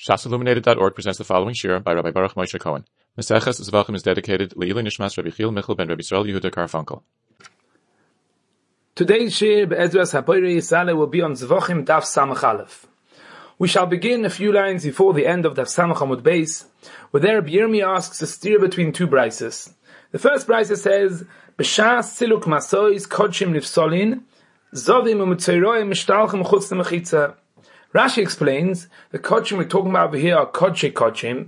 ShasIlluminated.org presents the following shir by Rabbi Baruch Moshe Cohen. Maseches Zvachim is dedicated Le'ilui Nishmas Rabbi Chil Michal ben Rabbi Yisrael Yehuda Karfunkel. Today's shir Be'ezras HaPorei Yisrael will be on Zvachim Daf Samach Aleph. We shall begin a few lines before the end of Daf Samach Amud Beis, where there Rabbi Yirmiyah asks a steer between two brises. The first brisa says, B'shas Siluk Masois Kodshim Nifsolin Zovim U'Mitzoyroim Mishtalchem Chutz L'Mechitza. Rashi explains the kodshim we're talking about over here are kodshim,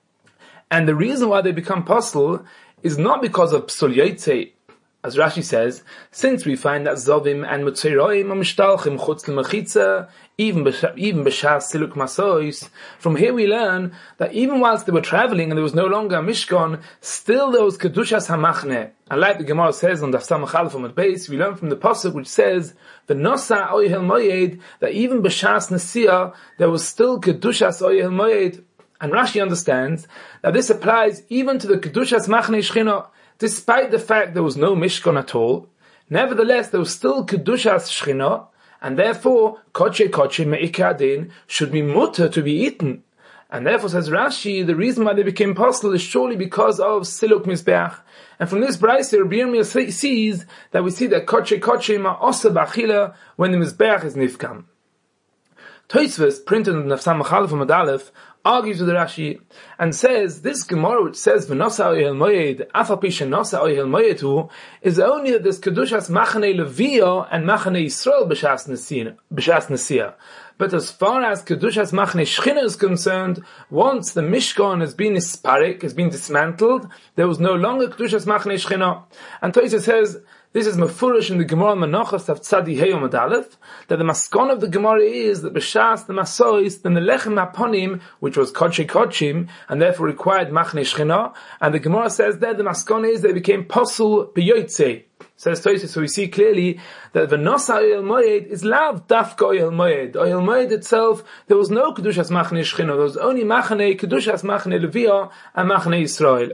and the reason why they become posel is not because of psul yotze, as Rashi says, since we find that zovim and mutzeroim are mishtalchim chutz l'mechitza, even b'shas siluk masois. From here we learn that even whilst they were traveling and there was no longer a mishkan, still there was kedushas hamachne. And like the Gemara says on Daf Samach Aleph Amud Beis, we learn from the pasuk which says, "V'nosa oyhel moyed," that even b'shas nesia there was still kedushas oyhel moyed. And Rashi understands that this applies even to the kedushas machne shchina, despite the fact there was no mishkan at all. Nevertheless, there was still kedushas shchina, and therefore kodshe me'ikadin should be mutter to be eaten. And therefore, says Rashi, the reason why they became posel is surely because of siluk mizbeach. And from this brayse, Rabbi Yirmiyah sees that we see that kodshe ma osa b'achila when the mizbeach is nifkam. Tosfos, printed in the Samach Aleph Amud Aleph, argues with Rashi and says this Gemara which says v'nosa oyhel moyed afal pi shenosa oyhel moyedu is only that there's kedushas machane levia and machane Yisrael b'shas nesia. But as far as kedushas machane shchina is concerned, once the mishkan has been isparik, has been dismantled, there was no longer kedushas machane shchina. And Tosfos says this is mafurish in the Gemara Menachos of Tzadi Hey Amud Aleph, that the maskon of the Gemara is that b'shas the masois, then the lechem aponim, which was kodshim, and therefore required machne shchina, and the Gemara says there the maskon is they became posel b'yotze. Says Tosfos, so we see clearly that v'nosa oyel moed is lav dafka oyel moed. Oyel moed itself, there was no kedushas machne shchina, there was only machne kedushas machne levia and machne Yisrael.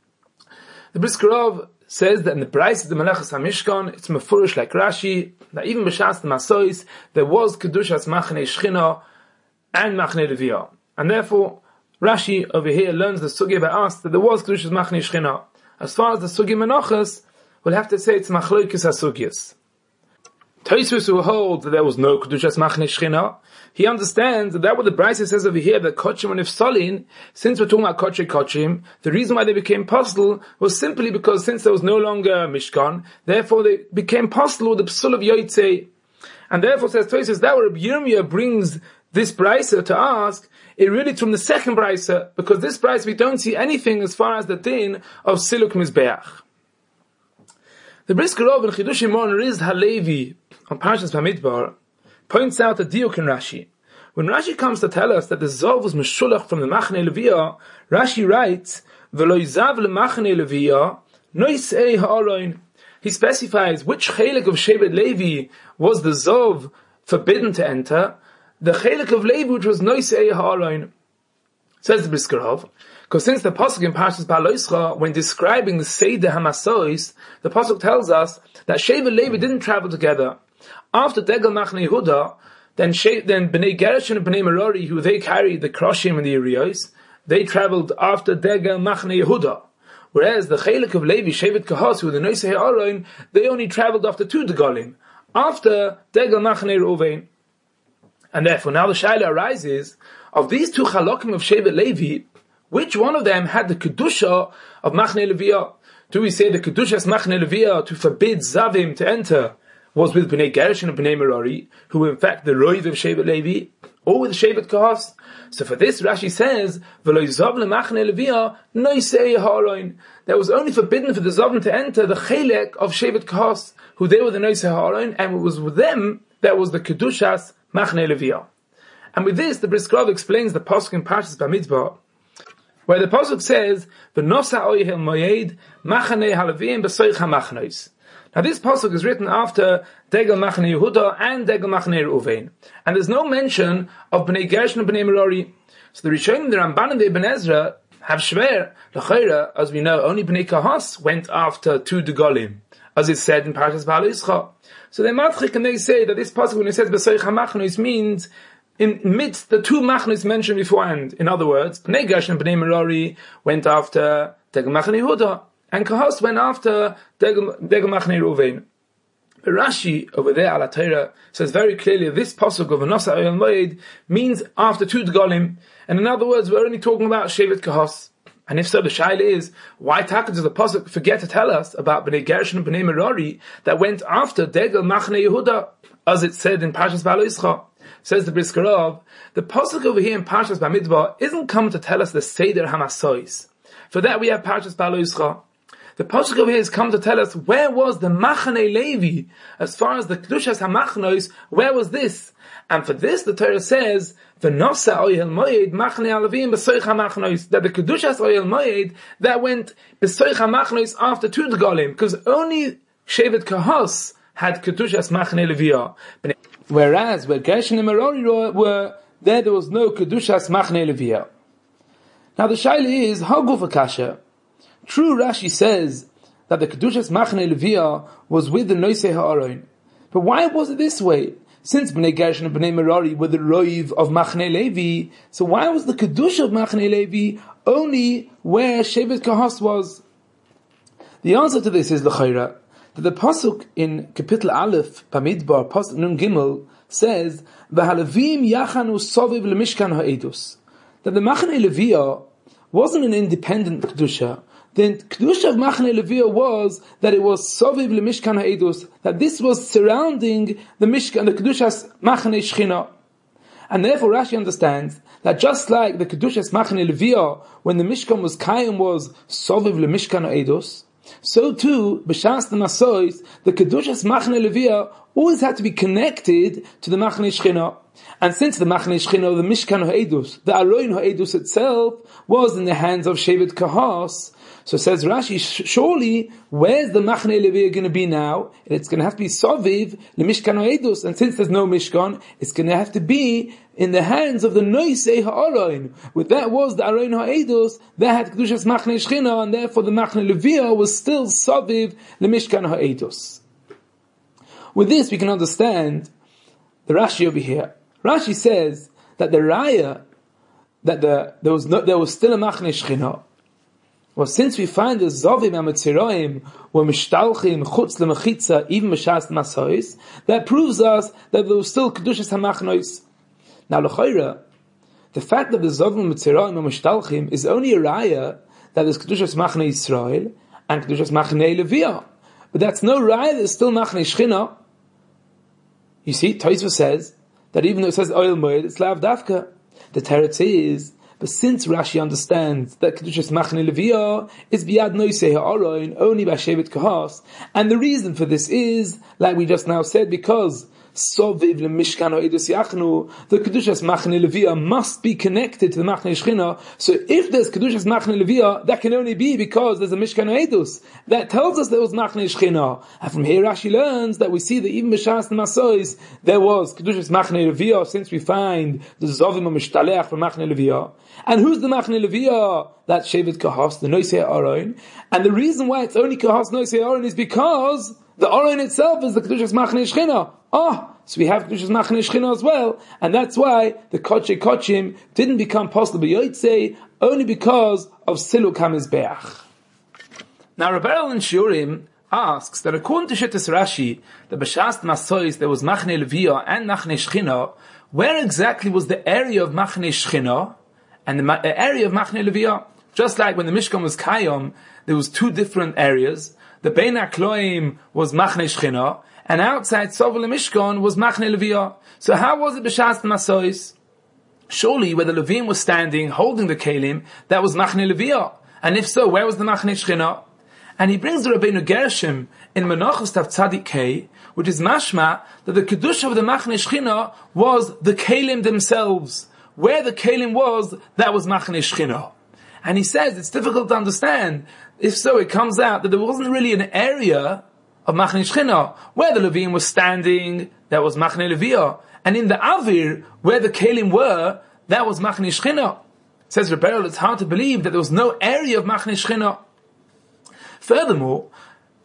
The Brisker Rov says that in the price of the Melechus HaMishkan, it's mefurish like Rashi, that even b'shas the Masois, there was Kedushas Machne Shchina and Machne Levia. And therefore, Rashi over here learns the Sugya by us that there was Kedushas Machne Shchina. As far as the Sugya Menachos, we'll have to say it's Machloikis HaSugyas. Tosfos, who holds that there was no Kedushas Machne Shchina, he understands that what the Brisa says over here, that Kodshim and Nifsolin, since we're talking about Kodshim, the reason why they became posel was simply because since there was no longer Mishkan, therefore they became posel with the Psul of Yotze. And therefore, says Tosfos, that where Rabbi Yirmiyah brings this Brisa to ask, it really from the second Brisa, because this Brisa we don't see anything as far as the din of Siluk Mizbeach. The Brisker Rov in Chidushim on Riz Halevi on Parshas Bamidbar points out a diuk in Rashi. When Rashi comes to tell us that the Zov was Meshulach from the Machne Levia, Rashi writes, V'lo yizav leMachne Levia, noisei ha'aroin. He specifies which chelik of Shevet Levi was the Zov forbidden to enter, the chelik of Levi which was noisei ha'aroin. Says the Brisker Rov, because since the pasuk in Parshas Ba'aloischa, when describing the Seder HaMasois, the pasuk tells us that Shevet Levi didn't travel together. After Degel Machne Yehuda, then Bnei Gershon and Bnei Merari, who they carried the Kroshim and the Urios, they traveled after Degel Machne Yehuda. Whereas the Chelik of Levi, Shevet Kahos, who the Noisei Ha'aroin, they only traveled after two Degalim, after Degel Machne Reuven. And therefore now the Shaila arises, of these two Chalokim of Shevet Levi, which one of them had the Kedusha of Machne Levia? Do we say the Kedushas Machne Levia to forbid Zavim to enter was with Bnei Gershon and Bnei Merari, who were in fact the Roiv of Shevet Levi, or with Shevet Kahos? So for this, Rashi says, V'lo yizav leMachne Levia, noisei ha'aroin. That was only forbidden for the Zavim to enter the Chelek of Shevet Kahos, who they were the noisei ha'aroin, and it was with them that was the Kedushas Machne Levia. And with this, the Brisker Rov explains the pasuk in Parshas Bamidbar, where the pasuk says, "V'nosa oyhel moyed machane halavim b'soich hamachnos." Now this pasuk is written after Degel Machne Yehuda and Degel Machne Reuven, and there's no mention of Bnei Gershon and Bnei Merari. So the Rishonim, the Ramban and the Ibn Ezra have shver l'chayra, as we know, only Bnei Kahos went after two Degalim, as it said in Parshas Ba'aloischa. So they matchik and they say that this pasuk when it says b'soich hamachnos means in midst the two machnes mentioned beforehand. In other words, Bnei Gershon and Bnei Merari went after Degel Machne Yehuda, and Kahos went after Degel Machne Reuven. Rashi over there, Al Torah, says very clearly this pasuk of V'nosa Oyel Moed means after two Dgolim, and in other words, we're only talking about Shevet Kahos. And if so, the shaila is, why does the pasuk forget to tell us about Bnei Gershon and Bnei Merari that went after Degel Machne Yehuda, as it said in Parshas Ba'aloscha? Says the Brisker Rav, the pasuk over here in Parshas Bamidbar isn't come to tell us the Seder Hamasois. For that we have Parshas Ba'aloscha. The pasuk over here has come to tell us where was the Machane Levi, as far as the Kedushas HaMachnos, where was this? And for this the Torah says, V'nosa Oyel Moed Machne Alavim B'soich HaMachnos, that the Kedushas Oyel Moed, that went B'soich HaMachnos after two Dgolim, because only Shevet Kahos had Kedushas Machne Leviah. Whereas where Gershon and Merari were, there was no Kedushas Machne Leviah. Now the shaila is, Haguf Akasha. True, Rashi says that the Kedushas Machne Leviah was with the Noisei Ha'aron. But why was it this way? Since Bnei Gershon and Bnei Merari were the Roiv of Machne Levi, so why was the Kedusha of Machne Levi only where Shevet Kahos was? The answer to this is L'chaira, that the pasuk in Kapitel Aleph, Bamidbar, pasuk Nun Gimel, says, V'halavim yachanu soviv leMishkan ha'edus. That the Machne Leviah wasn't an independent Kedusha. The Kedusha of Machne Leviah was that it was Soviv leMishkan ha'edus, that this was surrounding the Mishkan, the Kedushas Machne Shechina. And therefore Rashi understands that just like the Kedushas Machne Leviah, when the Mishkan was Kayim, was Soviv leMishkan ha'edus, so too, B'shas the Masois, the Kedushas Machne Leviah always had to be connected to the Machne Shechina. And since the Machne Shechina, the Mishkan ha'edus, the Aron ha'edus itself, was in the hands of Shevet Kahos, so says Rashi, surely, where's the Machne Leviah going to be now? It's going to have to be Soviv, the Mishkan ha'edus, and since there's no Mishkan, it's going to have to be in the hands of the Noisei Ha'aron. With that was the Aron ha'edus, that had Kedushas Machne Shechina, and therefore the Machne Leviah was still Soviv, the Mishkan ha'edus. With this we can understand the Rashi over here. Rashi says that the Raya, that there was still a Machne Shechina. Well, since we find the Zovim and Metziroim were Mishtalchim, Chutz Lemechitza, even Meshas Masois, that proves us that there was still Kedushas HaMachnois. Now, L'chaira, the fact that the Zovim and Metziroim were Mishtalchim is only a Raya that there's Kedushas Machne Yisrael and Kedushas Machne Leviah. But that's no Raya, there's still Machne Shechina. You see, Tosfos says that even though it says Oyel Moed, it's Lav Dafka. The Teretz is, but since Rashi understands that Kedushas Machne Leviah is Biyad Noisei Ha'aron, only by Shevet Kahos, and the reason for this is, like we just now said, because Soviv leMishkan ha'edus yachnu, the Kedushas Machne Leviah must be connected to the Machne Shechina. So if there's Kedushas Machne Leviah, that can only be because there's a Mishkan ha'edus. That tells us there was Machne Shechina. And from here Rashi learns that we see that even B'shas Masois, there was Kedushas Machne Leviah, since we find the Zovim HaMishtalech from Machne Leviah. And who's the Machne Leviah? That's Shevet Kahos, the Noisei Ha'aron. And the reason why it's only Kahos Noisei Ha'aron is because the Aron itself is the Kedushas Machne Shechina. So we have Kedushas Machne Shechina as well, and that's why the Kodshe Kodshim didn't become possible B'yotzei, only because of Siluk HaMizbeach. Now Rabbi Elin Shurim asks that according to Shittas Rashi, the B'shas Masois there was Machne Leviah and Machne Shechina, where exactly was the area of Machne Shechina and the area of Machne Leviah? Just like when the Mishkan was Kayom, there was two different areas. The Bein HaKloim was Machne Shechina, and outside Sovel Mishkan was Machne Leviah. So how was it B'shas Masois? Surely where the Levim was standing, holding the Kelim, that was Machne Leviah. And if so, where was the Machne Shechina? And he brings the Rabbeinu Gershom in Menachos Tav Tzadik Kei, which is mashma that the Kedusha of the Machne Shechina was the Kelim themselves. Where the Kelim was, that was Machne Shechina. And he says it's difficult to understand. If so, it comes out that there wasn't really an area of Machne Shechina. Where the Levim was standing, that was Machne Leviah. And in the Avir, where the Kelim were, that was Machne Shechina. Says Rebbeinu, it's hard to believe that there was no area of Machne Shechina. Furthermore,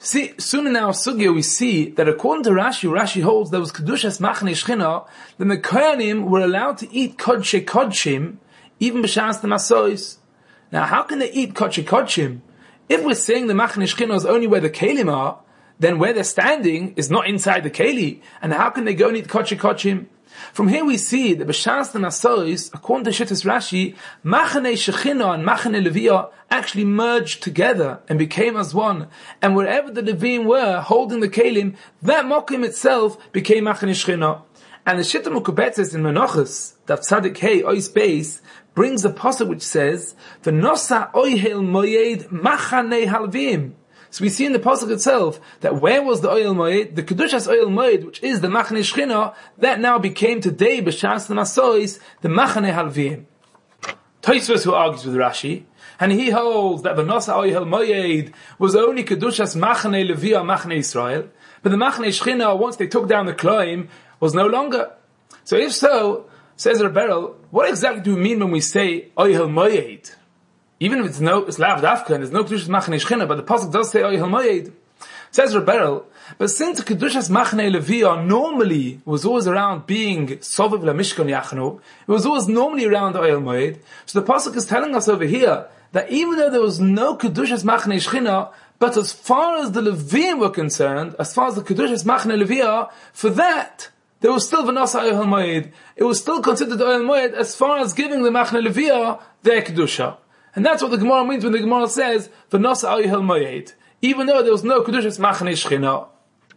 See, soon in our sugya we see that according to Rashi holds there was Kedushas Machne Shechina, then the Kohanim were allowed to eat Kodshe Kodshim, even b'shas the Masois. Now how can they eat Kodshe Kodshim? If we're saying the Machne Shechina is only where the Kelim are, then where they're standing is not inside the Keli, and how can they go and eat Kodshe Kodshim? From here we see that b'shas the Masois, according to Shittas Rashi, Machane Shechina and Machane Leviyah actually merged together and became as one. And wherever the Levim were holding the Kelim, that Mokim itself became Machane Shechina. And the Shitta Mukubetzes in Menachos, that Tzadik Hey Ois Beis, brings a pasuk which says, "V'nosa Oyhel Moyed Machane Halvim." So we see in the pasuk itself that where was the Oyel Moed, the Kedushas Oyel Moed, which is the Machane Shechina, that now became today b'shas the Masois, the Machane Halvim. Tosfos, who argues with Rashi, and he holds that the Nosa Oyel Moed was only Kedushas Machane Leviyah Machane Israel, but the Machane Shechina, once they took down the Kloim, was no longer. So if so, says Rebbeinu, what exactly do we mean when we say Oyel Moed? Even if it's Lav Dafka, and there's no Kedushas Machane Shechina, but the pasuk does say Oyel Moed. Says Rebbeinu, but since Kedushas Machane Leviyah normally was always around being Sovev LaMishkan Yachnu, it was always normally around Oyel Moed, so the pasuk is telling us over here that even though there was no Kedushas Machane Shechina, but as far as the Levim were concerned, as far as the Kedushas Machane Leviyah, for that, there was still V'nasa Oyel Moed. It was still considered Oyel Moed as far as giving the Machane Leviyah their Kedusha. And that's what the Gemara means when the Gemara says, V'nasa Oyel Moed. Even though there was no Kedushas Machane Shechina.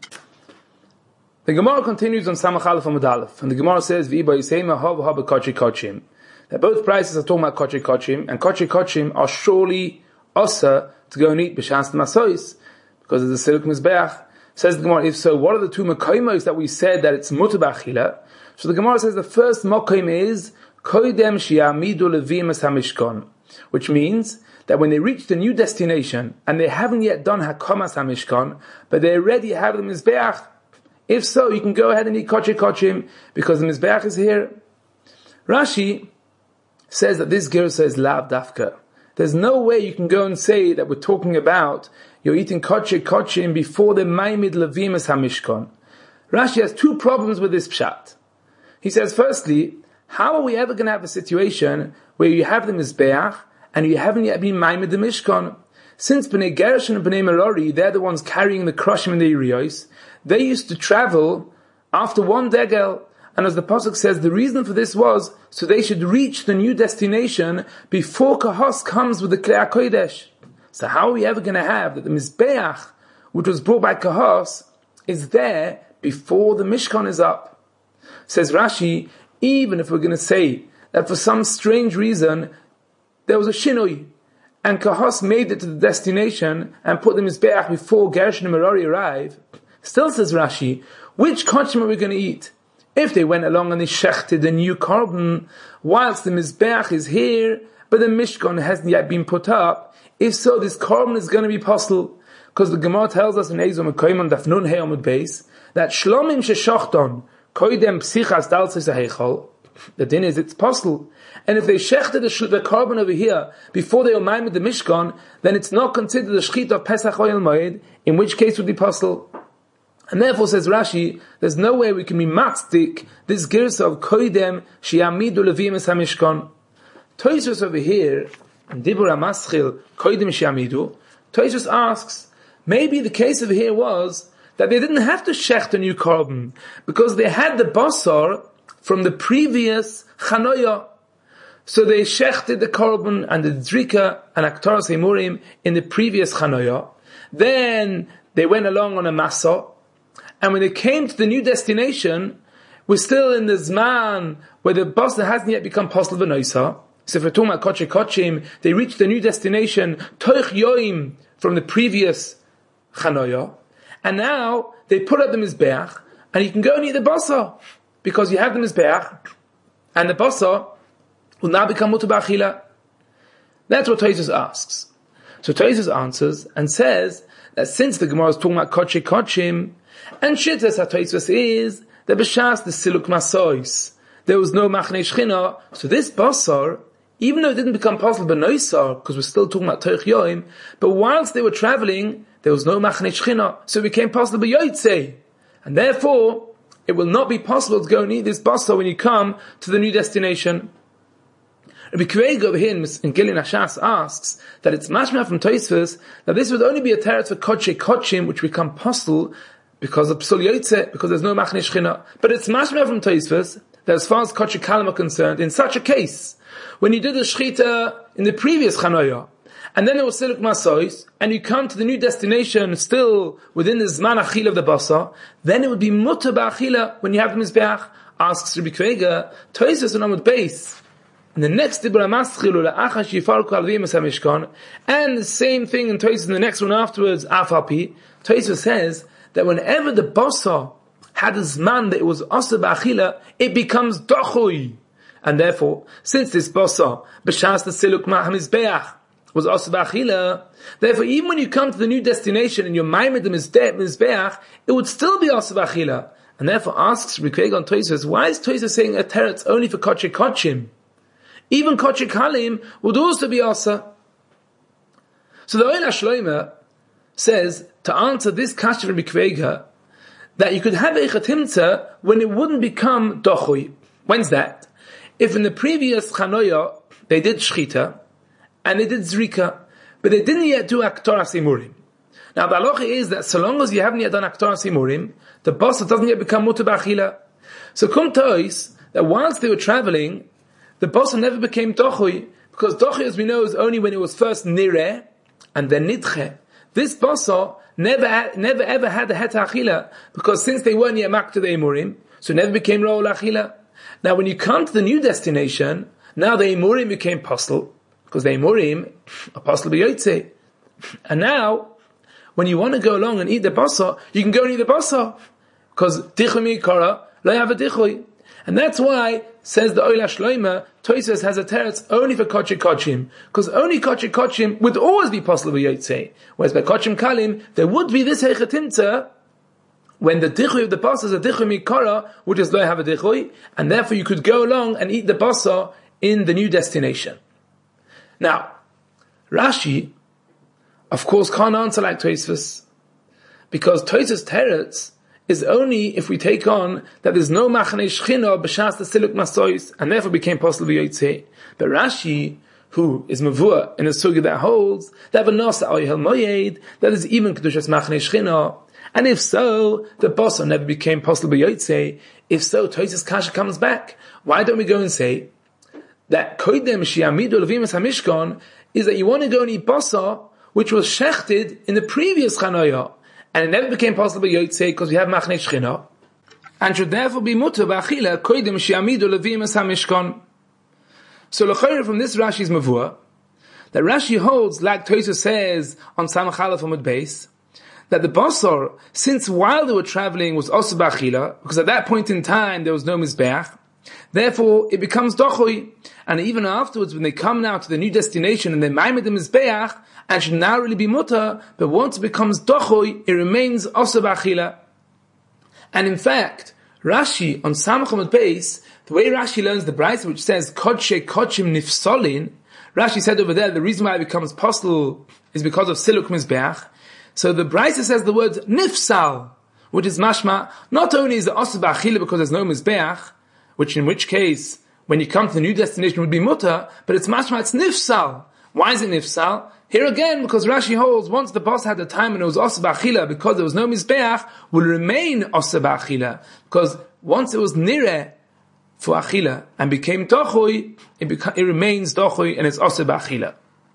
The Gemara continues on Samach Aleph Amud Aleph, and the Gemara says, V'iba Yisema Hav Hav Kodshe Kodshim. That both prices are talking about Kodshe Kodshim, and Kodshe Kodshim are surely Osa to go and eat B'shas the Masois, because of the Siluk Mizbeach. Says the Gemara, if so, what are the two Makoimos that we said that it's Mutar B'Achila? So the Gemara says the first Makoim is, Koidem Shi'amidu Levim Es HaMishkon, which means that when they reach the new destination, and they haven't yet done Hakomas HaMishkon, but they already have the Mizbeach, if so, you can go ahead and eat Kodshe Kodshim, because the Mizbeach is here. Rashi says that this Gersa is Lav Dafka. There's no way you can go and say that we're talking about you're eating Kodshe Kodshim before the Maimid Levim Es HaMishkon. Rashi has two problems with this pshat. He says, firstly, how are we ever going to have a situation where you have the Mizbeach and you haven't yet been Maimid the Mishkan? Since Bnei Gershon and Bnei Merari, they're the ones carrying the Kroshim and the Iriyos, they used to travel after one degel, and as the pasuk says, the reason for this was so they should reach the new destination before Kahos comes with the Klei HaKodesh. So how are we ever going to have that the Mizbeach, which was brought by Kahos, is there before the Mishkan is up? Says Rashi, even if we're going to say that for some strange reason there was a Shinoi, and Kahos made it to the destination and put the Mizbeach before Gershon and Merari arrive, still says Rashi, which Kodshim are we going to eat? If they went along and they shechted the new carbon, whilst the Mizbeach is here, but the Mishkan hasn't yet been put up, if so, this carbon is going to be possible. Because the Gemara tells us in Eizom Mekoimon Daf Nun Hey Amud Beis, that Shlomim Sheshachton, Koidem Psichas Dalsis HaHeichal, the din is it's possible. And if they shechted the carbon over here, before they umayim with the Mishkan, then it's not considered the Shechit of Pesach Oyel Moed, in which case would be possible. And therefore, says Rashi, there's no way we can be matzdik this girsa of koidem shi'amidu levim es hamishkan. Tosfos over here, in Dibur HaMaschil, koidem shi'amidu, Tosfos asks, maybe the case over here was that they didn't have to shecht a new carbon, because they had the basar from the previous chanoya. So they shechted the carbon and the drika and aktaras emurim in the previous chanoya. Then they went along on a masa, and when they came to the new destination, we're still in the Zman where the basar hasn't yet become pasal v'noisa. So if we're talking about Kodshe Kodshim, they reached the new destination, Toich Yoim, from the previous Chanoya, and now they put up the Mizbeach, and you can go and eat the basar, because you have the Mizbeach, and the basar will now become Mutar B'Achila. That's what Tosfos asks. So Tosfos answers and says that since the Gemara is talking about Kodshe Kodshim, and Shittas HaTosfos is that b'shas the Siluk Masois, there was no Machne Shechina, so this basar even though it didn't become possible b'noisar, because we're still talking about Torch Yoim, but whilst they were traveling, there was no Machne Shechina, so it became possible b'yotzei. And therefore, it will not be possible to go and eat this basa when you come to the new destination. Rabbi Kureig over here in Gilin Hashas asks that it's mashma from Tosfos that this would only be a teretz for Kodshe Kodshim, which become possible because of Psul Yotzei, because there's no Machne Shechina. But it's mashma from Tosfos that as far as Kodshe Kalim are concerned, in such a case, when you did the Shechita in the previous Chanoya, and then there was Siluk Masois, and you come to the new destination still within the Zman Achila of the Basa, then it would be Mutter Ba'achila when you have the Mizbeach. Asks Rabbi Kureig, Tosfos on Amud Beis, and the next Dibra Maschilu La'achash Yifarku Alvim HaMishkan, and the same thing in Tosfos in the next one afterwards, Afapi, Tosfos says that whenever the Basa had a Zman that it was Asa Ba'achila, it becomes Dochui. And therefore, since this Basa, B'shas the Siluk Ma'amizbeach, was Asa Ba'achila, therefore even when you come to the new destination and you're Maimed the Mizbeach, it would still be Asa Ba'achila. And therefore asks Rabbi Kureig on Tosfos, why is Tosfos saying a teretz only for Kodshe Kodshim? Even Kodshe Kalim would also be Asa. So the Oila Shloime says, to answer this kasha Rabbi Kureig, that you could have Eichat Himtza when it wouldn't become Dochui. When's that? If in the previous Chanoya they did Shchita, and they did Zrika, but they didn't yet do Aktoras Imurim. Now the halacha is that so long as you haven't yet done Aktoras Imurim, the basa doesn't yet become Mutar Ba'achila. So come to us, that whilst they were traveling, the basa never became Dochui, because Dochui, as we know, is only when it was first Nireh, and then Nidche. This basa never ever had the Het Achila, because since they weren't yet Mak to the Imurim, so it never became Ro'ol Achila. Now when you come to the new destination, now the Imurim became Postel, because the Imurim are Postel B'yotzei. And now, when you want to go along and eat the basa, you can go and eat the basa, because Dichui Mikara, lo have a Dichui. And that's why, says the Oila Shloime, Tosfos has a teretz only for Kodshe Kodshim, because only Kodshe Kodshim would always be Postel B'yotzei. Whereas by Kodshim Kalim, there would be this Eichat Himtza, when the Dichui of the basa is a Dichui Mikara, which is lo have a Dichui, and therefore you could go along and eat the basa in the new destination. Now, Rashi, of course, can't answer like Tosfos, because Tosfos teretz is only if we take on that there's no Machane Shechina b'shas the Siluk Masois, and therefore became Postel B'yotzei. But Rashi, who is Mavua in a sugi that holds that v'nasa oyhel moyed, that is even Kedushas Machane Shechina, and if so, the basa never became Postel B'yotzei. If so, Tosfos kasha comes back. Why don't we go and say that Koidem Shiamidu Levimas HaMishkan is that you want to go and eat basa which was shechted in the previous Chanoya, and it never became Postel B'yotzei because we have Machne Shechina, and should therefore be Mutar Ba'achila Koidem Shiamidu Levimas HaMishkan. So l'chayre from this Rashi's Mavua, that Rashi holds, like Tosfos says on Samach Aleph Amud Beis, that the basar, since while they were traveling was Asa Ba'achila, because at that point in time there was no Mizbeach, therefore it becomes Dochui. And even afterwards, when they come now to the new destination and they maimed the Mizbeach, and should now really be Mutar, but once it becomes Dochui, it remains Asa Ba'achila. And in fact, Rashi on Samach Amud Beis, the way Rashi learns the Brayta, which says Kodshe Kodshim Nifsolin, Rashi said over there the reason why it becomes Postel is because of Siluk Mizbeach. So the Brayta says the word Nifsal, which is mashma, not only is it Asa Ba'achila because there's no Mizbeach, which in which case, when you come to the new destination would be Mutar, but it's mashma, it's Nifsal. Why is it Nifsal? Here again, because Rashi holds, once the boss had the time and it was Asa Ba'achila, because there was no Mizbeach, will remain Asa Ba'achila. Because once it was Nireh for Achila, and became Dochui, it remains Dochui, and it's Asa Ba'achila.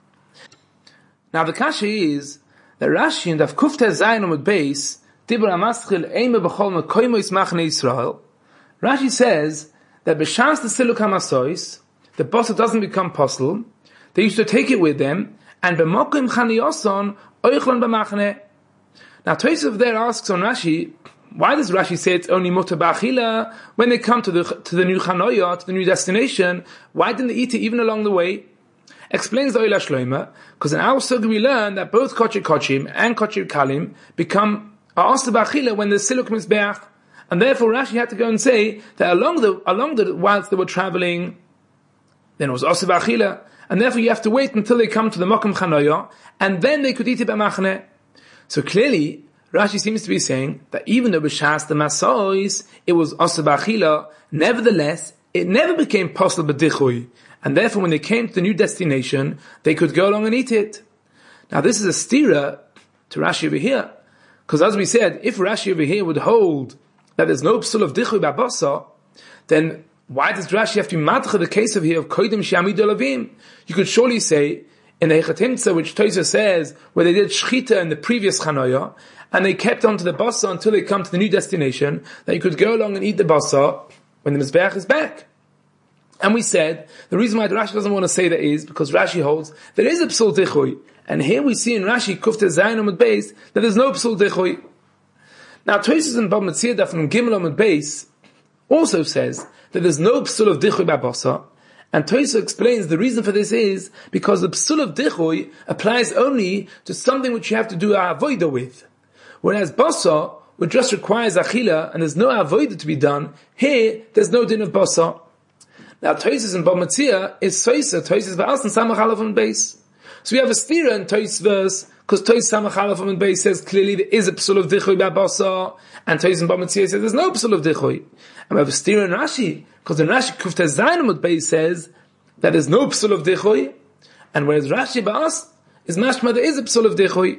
Now the kasha is, that Rashi in Daf Kufta Zayin Amud Beis, Dibra Maschil Eime B'chol Mekoymo Yismachne Yisrael, Rashi says, that b'shas the Siluk HaMasois, the basa doesn't become postel, they used to take it with them, and b'mokim chaniyoson oichlon b'machne. Now Tosfos there asks on Rashi, why does Rashi say it's only Mutar Ba'achila when they come to the new Chanoya, to the new destination? Why didn't they eat it even along the way? Explains the Oila Shloime, because in our sugi we learn that both Kodshe Kodshim and Kodshe Kalim become Asa Ba'achila when the Siluk Mizbeach. And therefore Rashi had to go and say that along the whilst they were traveling, then it was Oseh Ba'achila, and therefore you have to wait until they come to the Mokum Chanoya, and then they could eat it B'machaneh. So clearly, Rashi seems to be saying that even though b'shas the Masois, it was Oseh Ba'achila, nevertheless, it never became possible b'dichui, and therefore when they came to the new destination, they could go along and eat it. Now this is a stira to Rashi over here, because as we said, if Rashi over here would hold that there's no psul of dichui b'abasa, then why does Rashi have to be matcha the case of here of koidim she'amidu alavim? You could surely say, in the Hechatimtza, which Tosha says, where they did shchita in the previous Chanoya, and they kept on to the basa until they come to the new destination, that you could go along and eat the basa when the Mizbeach is back. And we said, the reason why Rashi doesn't want to say that is, because Rashi holds, there is a psul dichui. And here we see in Rashi, Kufte Zayin Amud Beis, that there's no psul dichui. Now, Tosha in Bab Metzia Daf from Gimel Amud Beis also says that there's no psul of dichui b'abasa. And Tosha explains the reason for this is because the psul of dichui applies only to something which you have to do a avoida with. Whereas basa, which just requires achila, and there's no avoida to be done, here, there's no din of basa. Now Tosha in Bab Metzia is soisa, Tosha is ba'as and samach alaf on base. So we have a stira in Tosha's verse, because Tosha samach alaf on base says clearly there is a psul of dichui b'abasa, and Tosha in Bab Metzia says there's no psul of dichui. And we have a stira in Rashi, because in Rashi Kufta Zayin Amud Beis says that there's no psul of dichui, and whereas Rashi ba'as is mashma there is a psul of dichui.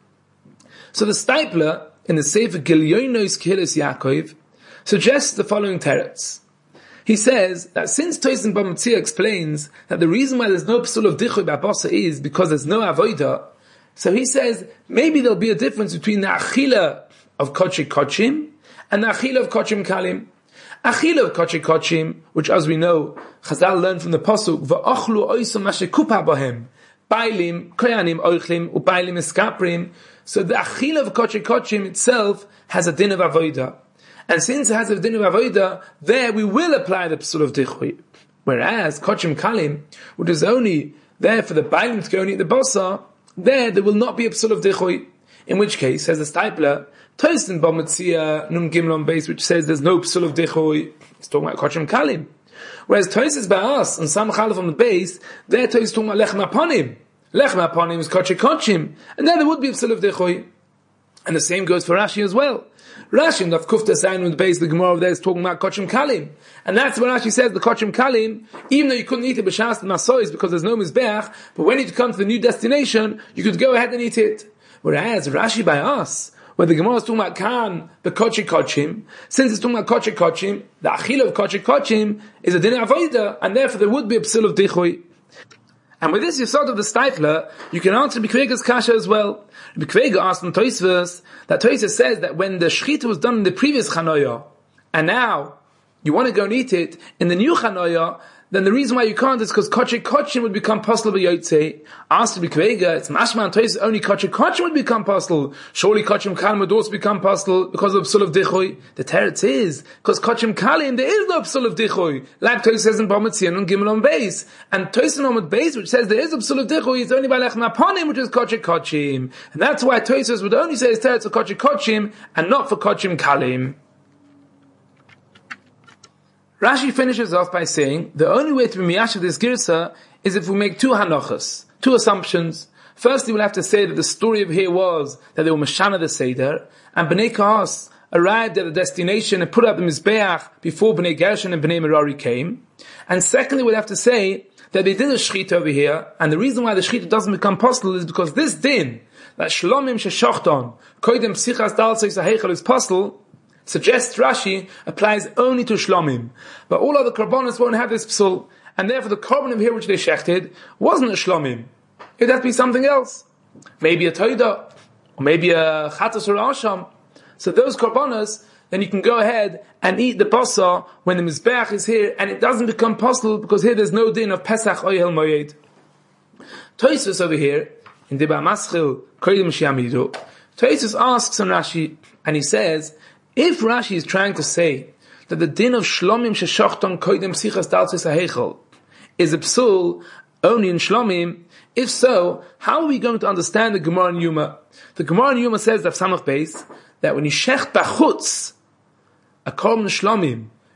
So the Stipler in the Sefer Gilyonos Kehilas Yaakov suggests the following teretz. He says that since Tosha Bab Metzia explains that the reason why there's no psul of dichui b'abasa is because there's no avoida, so he says maybe there'll be a difference between the achila of kochi kochim and the achila of kochim kalim. Achila of kochi kochim, which as we know, Chazal learned from the pasuk va'achlu oisam mashekupa bahem, bailim koyanim oichlim ubailim eskaprim. So the achila of kochi kochim itself has a din of avoida. And since it has a din of avoida, there we will apply the psul of dichui. Whereas kochim kalim, which is only there for the bailim to go and eat the basa, there will not be a psul of dichui. In which case, says the Stipler, Tosha in Bab Metzia Nun Gimel Beis, which says there's no psul of dichui, it's talking about kochim kalim. Whereas Tosha is ba'as and Samach Alef on the base, there Tosha is talking about lechem aponim. Lechem aponim is kochi kochim, and there would be a psul of dichui. And the same goes for Rashi as well. Rashi in the Kufta Zayin on the base, the Gemara over there is talking about kochim kalim, and that's what Rashi says the kochim kalim. Even though you couldn't eat it b'shas masois because there's no mizbeach, but when you come to the new destination, you could go ahead and eat it. Whereas Rashi by us, where the Gemara is talking about kan b'kochi kochim, since it's talking about kochi kochim, the achila of kochi kochim is a din avoida, and therefore there would be a psul of dichui. And with this yesod of the Stipler, you can answer Bikvega's kasha as well. Bikvega asked in Tosfos that Tosfos says that when the shechita was done in the previous Chanoya, and now you want to go and eat it in the new Chanoya, then the reason why you can't is because kochi kochim would become possible b'yotzei. Asked Bikvega, it's mashma and Tosfos only kochi kochim would become possible. Surely kochim kalim would also become possible because of psul of dichui. The teretz is because kochim kalim there is no psul of dichui, like Tosfos says in Bab Metzia and Gimel on Beis, and Tosfos on Beis which says there is a psul of dichui is only by lechem aponim, which is kochi kochim, and that's why Tosfos would only say his teretz for kochi kochim and not for kochim kalim. Rashi finishes off by saying, the only way to be miyashiv this girsa is if we make two hanochas, two assumptions. Firstly, we'll have to say that the story of here was that they were mashana the seder, and Bnei Kahas arrived at the destination and put up the mizbeach before Bnei Gershon and Bnei Merari came. And secondly, we'll have to say that they did a shechita over here, and the reason why the shechita doesn't become possible is because this din, that shlomim sheshochton, koidem psichas daltzos ha'heichel is possible, suggests Rashi applies only to shlomim, but all other karbonos won't have this psul, and therefore the korban of here which they shechted wasn't a shlomim. It would have to be something else, maybe a toida, or maybe a chatas or asham. So those karbonos, then you can go ahead and eat the basa when the mizbeach is here, and it doesn't become possible because here there's no din of Pesach oyel moyed. Tosfos over here in Dibah Maschil Kodim Shiamidu, Tosfos asks on Rashi, and he says, if Rashi is trying to say that the din of shlomim sheshachton koidem psichas daltzos ha'heichel is a psul only in shlomim, if so, how are we going to understand the Gemara in Yuma? The Gemara in Yuma says that Samach Beis that when you shecht bachutz a korban shlomim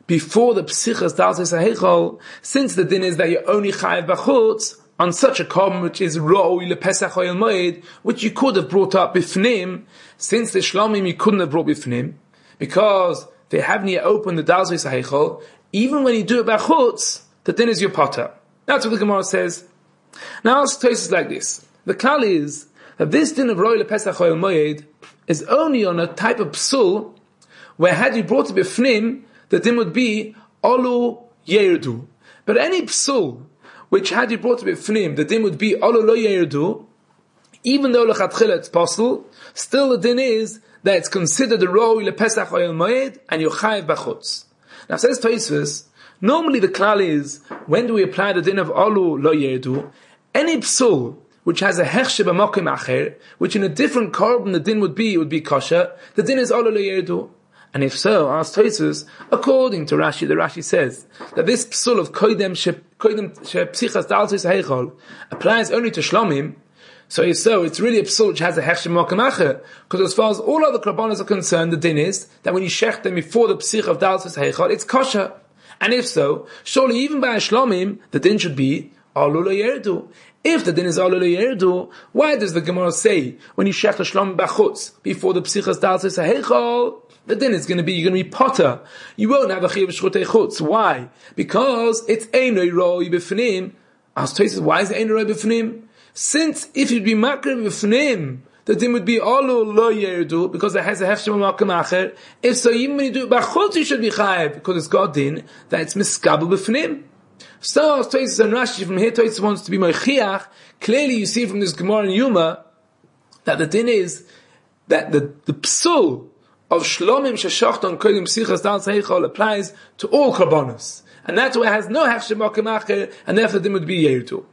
before the psichas dalsis ha'heichol, since the din is that you're only chayav b'chutz on such a korban which is ro'oi lepesach ha'el moed, which you could have brought up bifnim, since the shlomim you couldn't have brought bifnim, because they haven't yet opened the dalsis ha'heichol. Even when you do it b'chutz, the din is your potter. That's what the Gemara says. Now, I'll tell you like this: the klal is that this din of ro'oi lepesach ha'el moed is only on a type of psul where had you brought it bifnim, the din would be olu yerdu. But any psul which had you brought it bifnim, the din would be olu lo yerdu. Even though lechatchila it's possible, still the din is that it's considered a ro'oi lepesach ha'el moed and you're chayav b'chutz. Now says Tosfos, normally the klal is when do we apply the din of olu lo yerdu? Any psul which has a hechshe b'mokim acher, which in a different korban the din would be kosher, the din is olu lo yerdu. And if so, ask Tosfos, according to Rashi, the Rashi says that this psul of koidem she psichas dalsis ha'heichol applies only to shlomim. So if so, it's really a psul which has a hechshe b'mokim acher, because as far as all other korbanos are concerned, the din is that when you shech them before the psich of dalsis ha'heichol, it's kosher. And if so, surely even by a shlomim, the din should be olu lo yerdu. If the din is olu lo yerdu, why does the Gemara say when you shech the shlomim b'chutz before the psichas dalsis ha'heichol, the din is going to be, you're going to be potter. You won't have a chiyuv shchutei chutz. Why? Because it's einoi ro'oi b'fnim. As Tosfos, why is it einoi ro'oi b'fnim? Since if you'd be makriv b'fnim, the din would be olu lo yerdu, because it has a hefshem makom acher. If so, even when you do it b'chutz, you should be chayav, because it's got din that it's miskabel b'fnim. So, as Tosfos and Rashi from here, Tosfos wants to be mochiach. Clearly, you see from this Gemara in Yuma that the din is that the psul of shlomim sheshachton kodim psichas dalsis ha'heichol applies to all korbanos, and that's why it has no hechshem makom acher, and therefore the din would be yerdu.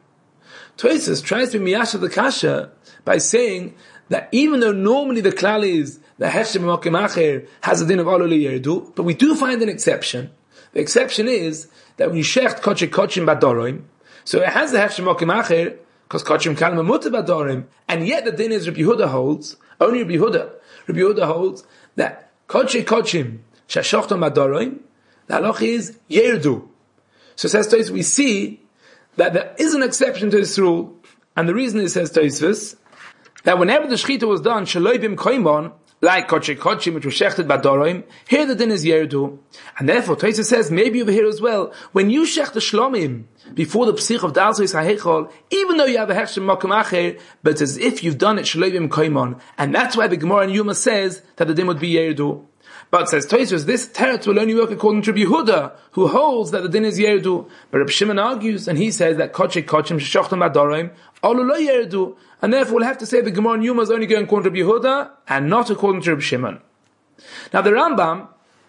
Tosfos tries to be miyasha the kasha by saying that even though normally the klal is the hechshem makom acher has a din of olu lo yerdu, but we do find an exception. The exception is that when you shecht kochim badorim, so it has the hechshem makom acher because kochim kalma muter badorim, and yet the din is Rabbi Yehuda holds, only Rabbi Yehuda holds that kochim sheshachton badorim, the halach is yerdu. So says Tosfos, we see that there is an exception to this rule, and the reason is, says Tosfos, that whenever the shechita was done shaloi bim koimon, like kochim which was shechted badorim, here the din is yerdu, and therefore Tosfos says maybe over here as well, when you shech the shlomim before the psich of dalsis ha'heichol, even though you have a hechshem makom acher, but as if you've done it shaloi bim koimon, and that's why the Gemara in Yuma says that the din would be yerdu. But says Tosfos, this teretz will only work according to Rabbi Yehuda, who holds that the din is yerdu. But Rabbi Shimon argues, and he says that kochim sheshachton badorim olu lo yerdu, and therefore we'll have to say the Gemara in Yuma is only going according to Rabbi Yehuda and not according to Rabbi Shimon. Now the Rambam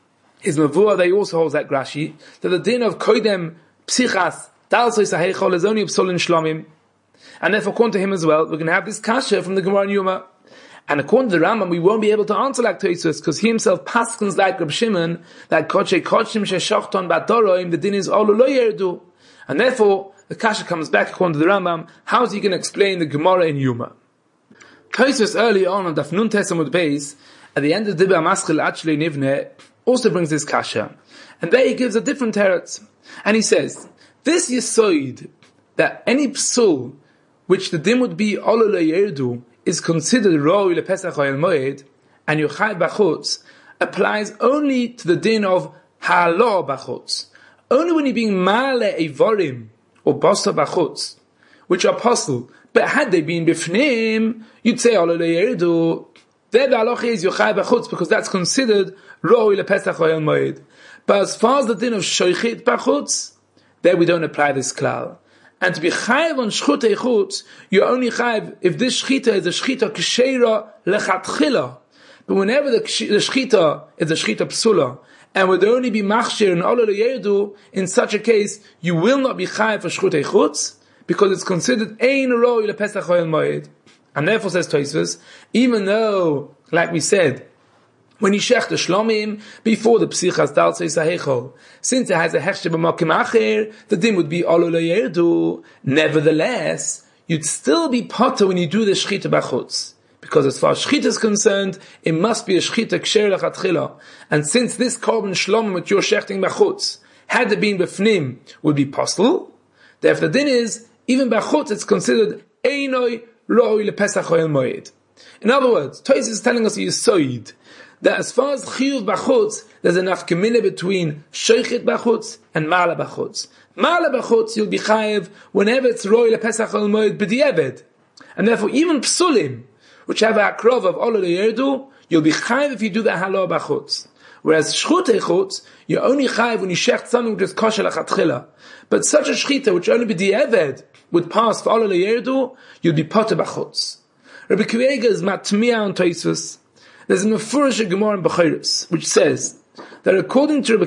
is mavua that he also holds that Rashi that the din of koidem psichas dalsis ha'heichol is only psul in shlomim, and therefore according to him as well we're going to have this kasha from the Gemara in Yuma. And according to the Rambam, we won't be able to answer like Tosfos, because he himself paskins like Reb Shimon, that kochim sheshachton badorim, the din is olu lo yerdu. And therefore, the kasha comes back according to the Rambam, how is he going to explain the Gemara in Yuma? Tosfos early on Daf Nun Tes Amud Beis, at the end of Dibur Maschil Achlei Nivne, also brings this kasha. And there he gives a different teretz. And he says, this yisoid, that any psul, which the din would be olu lo yerdu, is considered ro'oi lepesach ha'el moed, and yochai b'chutz, applies only to the din of ha'alo b'chutz. Only when you're being ma'ale evorim, or basa b'chutz, which are possible, but had they been bifnim, you'd say olu lo yerdu. There the halacha is yochai b'chutz, because that's considered ro'oi lepesach ha'el moed. But as far as the din of shoichit b'chutz, there we don't apply this klal. And to be chayiv on shchutei chutz, you're only chayiv if this shchita is a shchita k'sheira lechatchila. But whenever the shchita is a shchita psula, and would only be machshir and olu lo yerdu, in such a case, you will not be chayiv for shchutei chutz, because it's considered ein ro'oi lepesach ha'el moed. And therefore says Tosfos, even though, like we said, when you shech the shlomim before the psichas dalsis ha'heichol, since it has a hechshe b'makom acher, the din would be olu lo yerdu. Nevertheless, you'd still be potter when you do the shechita b'chutz, Because as far as shchita is concerned, it must be a shchita ksher lechatchila. And since this korban shlomim which you're shechting b'chutz, had it been b'fnim, would be possible, therefore the din is, even b'chutz it's considered einoi roi lepesach oyel moed. In other words, Toys is telling us a yisoid, that as far as chiyuv b'chutz, there's enough gemina between sheichit b'chutz and ma'ala b'chutz. Ma'ala b'chutz, you'll be chayev whenever it's roi lepesach oyel moed b'di'eved. And therefore even psulim, which have a akrov of Ola Yerdu, you'll be chayiv if you do the halah b'chutz. Whereas shchutei chutz, you're only chayiv when you shecht something which is kosher l'achatchila. But such a shchita which only b'di'eved would pass for Ola Yerdu, you'll be poter b'chutz. Rabbi Kiva is matmiya on Tosfos. There's a mefurish Gemara in Bechoros, which says that according to Rabbi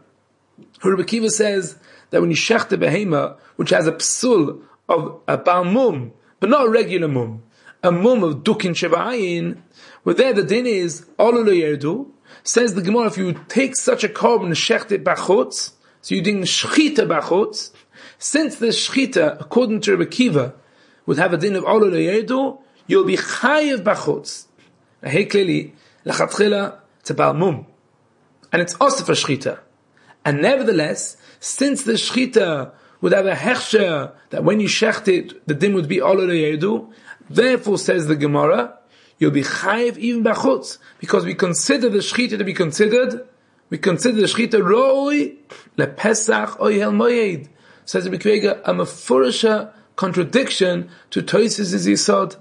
Kiva says that when you shecht a behema, which has a psul of a bal mum, but not a regular mum, a mum of dukin sheva'ayin, where there the din is Ola Yerdu. Says the Gemara, if you take such a korban and shecht it b'chutz, so you're doing shchita b'chutz, since the shchita, according to Rabbi Kiva, would have a din of Ola Yerdu, you'll be chayiv b'chutz. Now here clearly, l'chatchila, it's a bal mum, and it's also for shchita. And nevertheless, since the shchita would have a hechsher, that when you shecht it, the din would be Ola Yerdu, therefore, says the Gemara, you'll be chayiv even b'chutz, because we consider the shchita to be considered, we consider the shchita roi lepesach oyel moed. Says the B'Kvega, a mefurisha contradiction to Tosfos' yisod.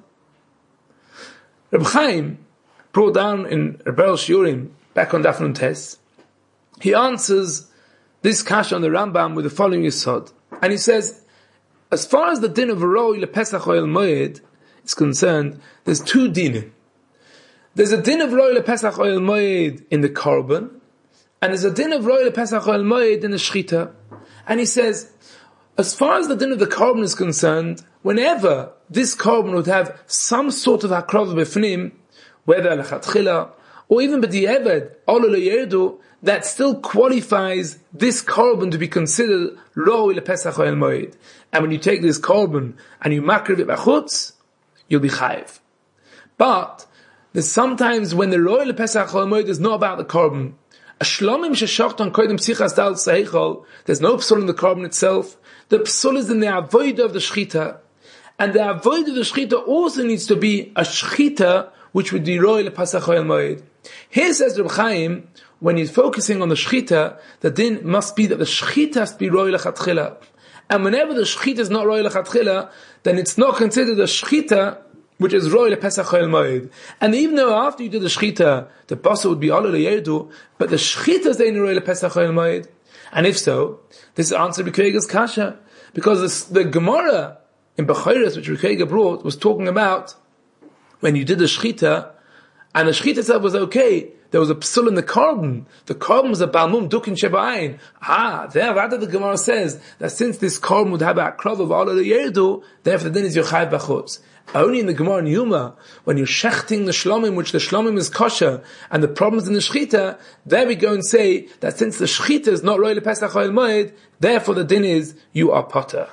Reb Chaim brought down in Rebel Shiurim, back on Daf Nun Tes, he answers this kasha on the Rambam with the following yisod. And he says, as far as the din of roi lepesach oyel moed is concerned, there's two dinim. There's a din of roi lepesach oyel moed in the korban, and there's a din of roi lepesach oyel moed in the shchita. And he says, as far as the din of the korban is concerned, whenever this korban would have some sort of hakrov b'fnim, whether lechatchila or even b'di'eved Ola Yerdu, that still qualifies this korban to be considered roi lepesach oyel moed. And when you take this korban and you makriv it b'chutz, you'll be chayiv. But there's sometimes when the roi lepesach oyel moed is not about the korban. A shlomim sheshachton koydem psichas dal seichol. There's no psul in the korban itself. The psul is in the avodah of the shchita, and the avodah of the shchita also needs to be a shchita which would be roi lepesach oyel moed. Here says Reb Chaim, when he's focusing on the shchita, the din must be that the shchita has to be roi lechatchila. And whenever the shchita is not roi lechatchila, then it's not considered a shchita which is roi lepesach oyel moed. And even though after you do the shchita, the basa would be Ola Yerdu, but the shchita is in roi lepesach oyel moed. And if so, this answer B'Kvega's kasha, because the Gemara in Bechoros, which B'Kvega brought, was talking about when you did the shchita, and the shchita itself was okay. There was a psul in the korban. The korban was a balmum dukin sheba'ayin. There the Gemara says that since this korban would have a krov of Ola Yerdu, therefore then is your chayiv b'chutz. Only in the Gemara and Yuma, when you're shechting the shlomim, which the shlomim is kosher, and the problems in the shchita, there we go and say that since the shchita is not roi lepesach oyel moed, therefore the din is you are potter.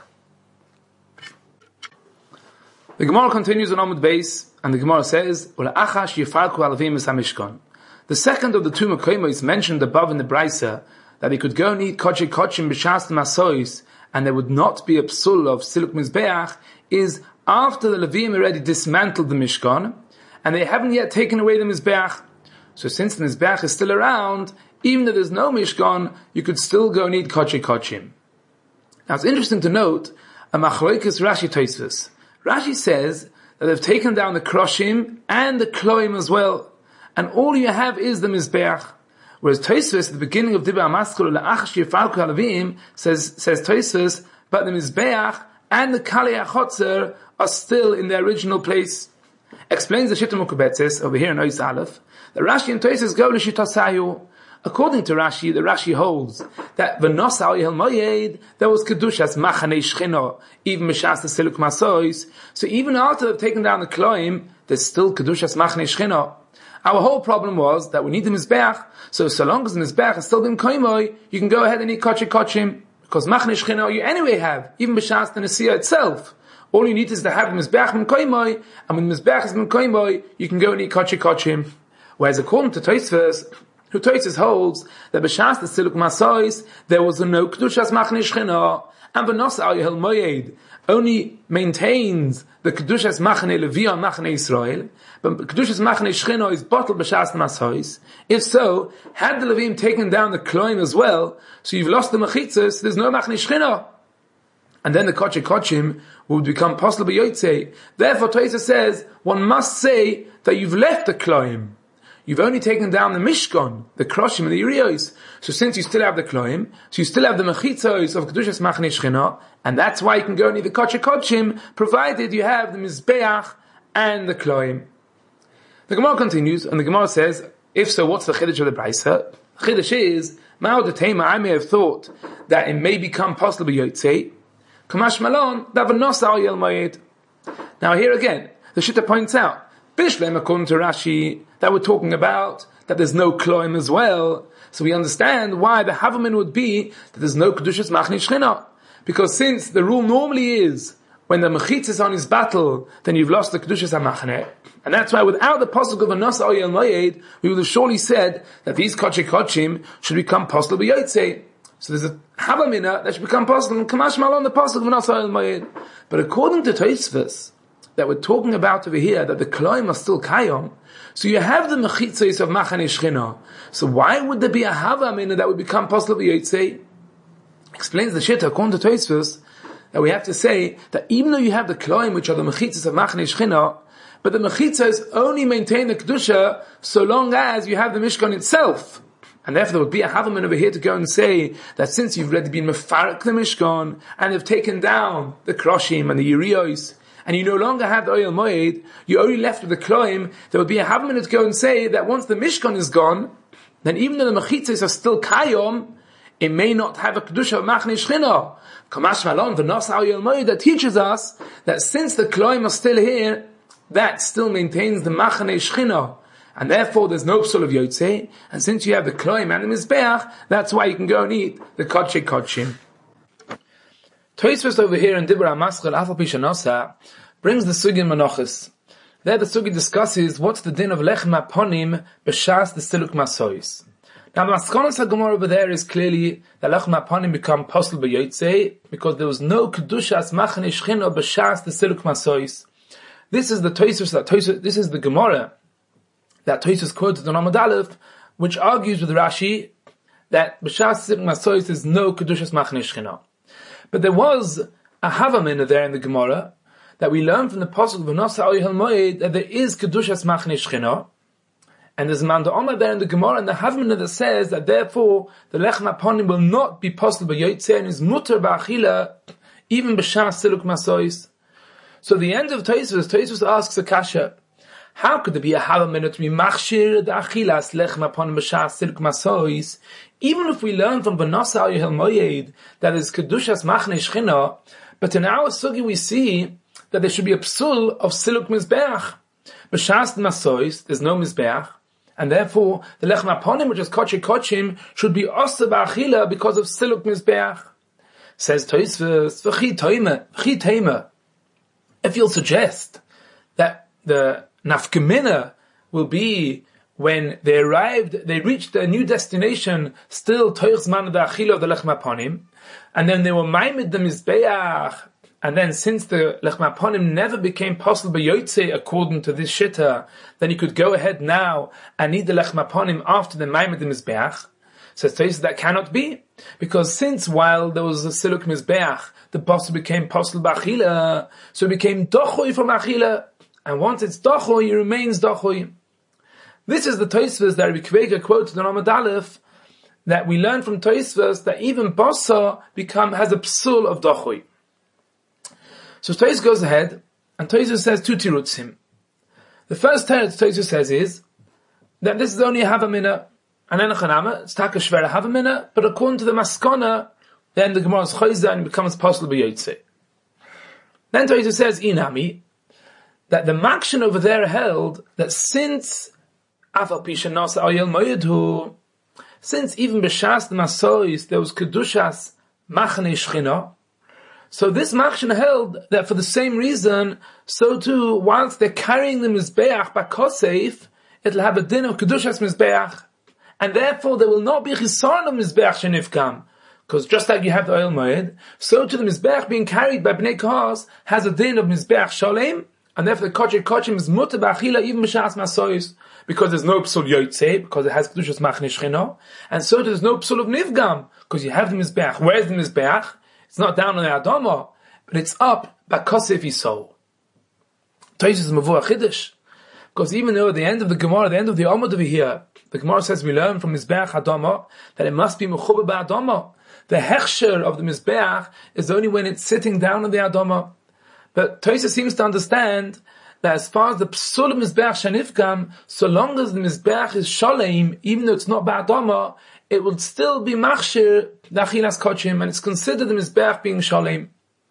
The Gemara continues on Amud Beis, and the Gemara says, "Ula'achash yifarku alavim es hamishkan." The second of the two mekoimos mentioned above in the Brisa, that they could go and eat kodesh kodeshim b'shas masois, and there would not be a psul of siluk mizbeach, is after the Levim already dismantled the Mishkan, and they haven't yet taken away the Mizbeach. So since the Mizbeach is still around, even though there's no Mishkan, you could still go and eat Kodesh Kodeshim. Now it's interesting to note, a Machlokes Rashi Tosfos. Rashi says that they've taken down the Kroshim and the Kloim as well, and all you have is the Mizbeach. Whereas Tosfos, at the beginning of Dibur HaMaskil, La'achash Yifarku Alavim, says Tosfos, but the Mizbeach and the Kalei HaChotzer are still in their original place. Explains the Shittim Ukubetzes over here in Ois Aleph, that Rashi and Tosfos go l'shitasayu. According to Rashi, the Rashi holds that v'nosa oyel moed, there was kedushas machanei shchino, even mishas the siluk masois. So even after they've taken down the kloim, there's still kedushas machanei shchino. Our whole problem was that we need the mizbeach. So long as the mizbeach is still in koimoy, you can go ahead and eat kodesh kodeshim, because machanei shchino you anyway have, even b'shas the nesia itself. All you need is to have the Mizbeach Ben Koimoi, and when the Mizbeach is Ben Koimoi, you can go and eat Kochi Kochim. Whereas according to Tosfos, who Tosfos holds that b'shas the Siluk Masois, there was no Kedushas Machne Shchina, and Benos Al Yehel Moyed only maintains the Kedushas Machne Levi on Machne Israel, but Kedushas Machne Shchina is bottled b'shas the Masois. If so, had the Levim taken down the Kloim as well, so you've lost the Mechitzas, there's no Machne Shchina. And then the Kochi Kochim would become possible b'yotzei. Therefore, Tosfos says, one must say that you've left the Kloim. You've only taken down the Mishkan, the Kroshim and the Urios. So since you still have the Kloim, so you still have the Mechitzos of Kedushas Machne Shchina, and that's why you can go and eat the Kochi Kochim, provided you have the Mizbeach and the Kloim. The Gemara continues, and the Gemara says, if so, what's the Chiddush of the Brisa? The Chiddush is, Ma'od Tema, I may have thought that it may become possible b'yotzei, Kamash Malon, Davanos Al Yel Moed. Now here again, the Shitta points out, Bishlem, according to Rashi, that we're talking about, that there's no Kloim as well. So we understand why the Havamin would be that there's no Kedushas Machne Shchina. Because since the rule normally is, when the Mechitz is on his battle, then you've lost the Kedushas HaMachne. And that's why without the Pasuk of Anos Al Yel Moed, we would have surely said that these Kochi Kochim should become possible b'yotzei. So there's a Havamina that should become possible, and Kamash Malon the Pasuk of Anos Al Yel Moed. But according to Tosfos, that we're talking about over here, that the Kloim are still Kayom, so you have the Mechitzos of Machane Shchina. So why would there be a Havamina that would become possible b'yotzei? Explains the Shitta, according to Tosfos, that we have to say that even though you have the Kloim, which are the Mechitzos of Machane Shchina, but the Mechitzos only maintain the Kedusha so long as you have the Mishkan itself. And therefore there would be a Havaman over here to go and say that since you've already been Mefarak the Mishkan, and have taken down the Kroshim and the Yerios, and you no longer have the Oyel Moed, you're only left with the Kloim, there would be a Havaman to go and say that once the Mishkan is gone, then even though the Mechitzos are still Kayom, it may not have a Kedusha of Machne Shchina. Kamash Malon, the Nos Al Yel Moed, that teaches us that since the Kloim are still here, that still maintains the Machane Shchina. And therefore there's no psul of Yotzei. And since you have the Kloim and the Mizbeach, that's why you can go and eat the Kochi Kochim. Tosfos over here in Dibra HaMaschil Afal Pi Shenosa brings the Sugi Menachos. There the Sugi discusses what's the din of Lechem HaPonim b'shas the Siluk Masois. Now the Maskonos HaGemara over there is clearly that Lechem HaPonim become possible b'yotzei because there was no Kedushas Machane Shchina b'shas the Siluk Masois. This is the Tosfos, this is the Gemara that Tosfos quotes in Amud Aleph, which argues with Rashi that b'shas Siluk Masois is no Kedushas Machane Shchina. But there was a Havamina there in the Gemara that we learn from the Pasuk of Anos Al Yehel Moed that there is Kedushas Machne Shchina, and there's a Manda Omer there in the Gemara and the Havamina that says that therefore the Lechem HaPonim will not be possible b'yotzei and is mutter b'achila even b'shas Siluk Masois. So the end of Tosfos asks a kasha, how could there be a Havamina to be machshir the achilas Lechem HaPonim b'shas Siluk Masois, even if we learn from Benos Al Yehel Moed that is Kedushas Machne Shchina, but in our sugi we see that there should be a psul of Siluk Mizbeach. B'shas Masois, there's no Mizbeach, and therefore the Lechem HaPonim, which is Kochi Kochim, should be Osa Ba'achila because of Siluk Mizbeach. Says Tosfos, V'chi Teima, if you'll suggest that the Nafkamina will be when they reached their new destination, still Toich Zman the Achila of the Lechem HaPonim, and then they were Maimed the Mizbeach, and then since the Lechem HaPonim never became possible b'yotzei according to this Shitta, then you could go ahead now and eat the Lechem HaPonim after the Maimed the Mizbeach. So that cannot be, because since while there was a Siluk Mizbeach, the possible became possible b'achila, so it became Dochoi from Achila, and once it's Dochoi, it remains Dochoi. This is the Tosfos that Rabbi Kvega quoted in Amud Aleph, that we learn from Tosfos that even Bosa has a psul of Dochui. So Tosfos goes ahead, and Tosfos says two tirutzim. The first teretz Tosfos says is, that this is only a Havamina, and then a Chanama, it's taka shver a Havamina, but according to the Maskona, then the Gemara is Choyza and it becomes possible b'yotzei. Then Tosfos says, Inami, that the Makshin over there held, that since Afal Pi Shenos Al Yehel Moed, since even b'shas the Masois there was Kedushas Machne Shchina, So this Machshon held that for the same reason, so too, whilst they're carrying the Mizbeach by Kosef, it'll have a din of Kedushas Mizbeach. And therefore there will not be Chisaron of Mizbeach Shenifkam. Because just like you have the oil moed, so too the Mizbeach being carried by Bnei Kohas has a din of Mizbeach Shalem, and therefore the Kochim is mutter b'achila even b'shas masois, because there's no psul yotzei, because it has Kedushas Machne Shechina, and so too there's no psul of Nivgam, because you have the Mizbeach. Where's the Mizbeach? It's not down on the Adama, but it's up by Kosef Yisol. Toish is Mavur Chiddush. Because even though at the end of the Gemara, at the end of the Amud over here, the Gemara says we learn from Mizbeach Adama that it must be Mechuba ba'Adama. The hechsher of the Mizbeach is only when it's sitting down on the Adama. But Toisa seems to understand that as far as the Psul of Mizbeach Shanifkam, so long as the Mizbeach is Shalem, even though it's not ba'Adama, it will still be Machshir Dachilas Kochim, and it's considered the Mizbeach being Shalem.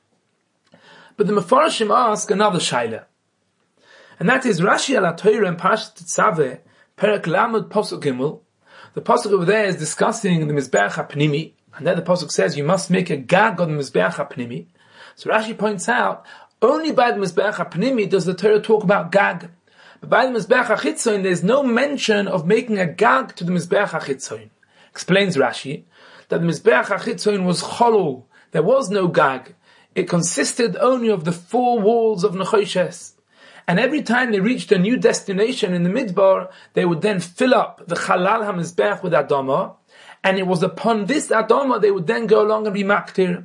But the Mefarshim ask another Shaila. And that is Rashi ala Torah in Parashat Tetzaveh, Perek Lamed Pasuk Gimel. The Pasuk over there is discussing the Mizbeach HaPnimi, and there the Pasuk says you must make a gag on the Mizbeach HaPnimi. So Rashi points out, only by the Mizbeach HaPnimi does the Torah talk about gag. But by the Mizbeach HaChitzoin, there's no mention of making a gag to the Mizbeach HaChitzoin. Explains Rashi, that the Mizbeach HaChitzoin was cholol. There was no gag. It consisted only of the four walls of Nechoshes. And every time they reached a new destination in the Midbar, they would then fill up the Chalal HaMizbeach with Adama, and it was upon this Adama they would then go along and be Maktir.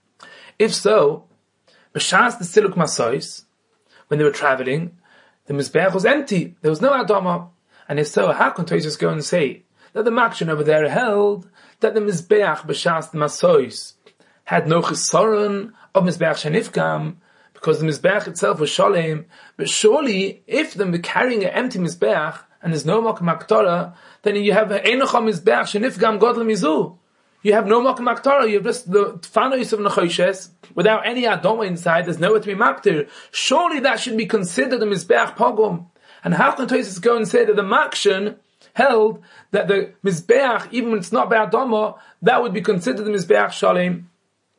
If so, B'shas the Siluk Masois, when they were traveling, the Mizbeach was empty, there was no Adama. And if so, how can Tosfos go and say that the Machshon over there held that the Mizbeach B'shas the Masois had no Chisaron of Mizbeach Shanifkam, because the Mizbeach itself was Shalem? But surely, if them were carrying an empty Mizbeach, and there's no Makom Aktorah, then you have Einocha Mizbeach Shenifgam Godel Mizu. You have no Makom Aktorah, you have just the Tfanos of Nechoshes, without any Adoma inside, there's nowhere to be Maktir. Surely that should be considered a Mizbeach Pogum. And how can Tosfos go and say that the Machshon held that the Mizbeach, even when it's not by Adoma, that would be considered the Mizbeach Shalem?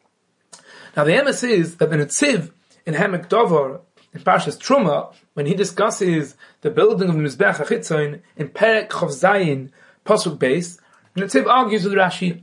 Now the emes is that the Netziv, in Hamek Dover, in Parshas Truma, when he discusses the building of the Mizbeach HaChitzoin in Perek Chov Zayin, Pasuk Beis, the Netziv argues with Rashi.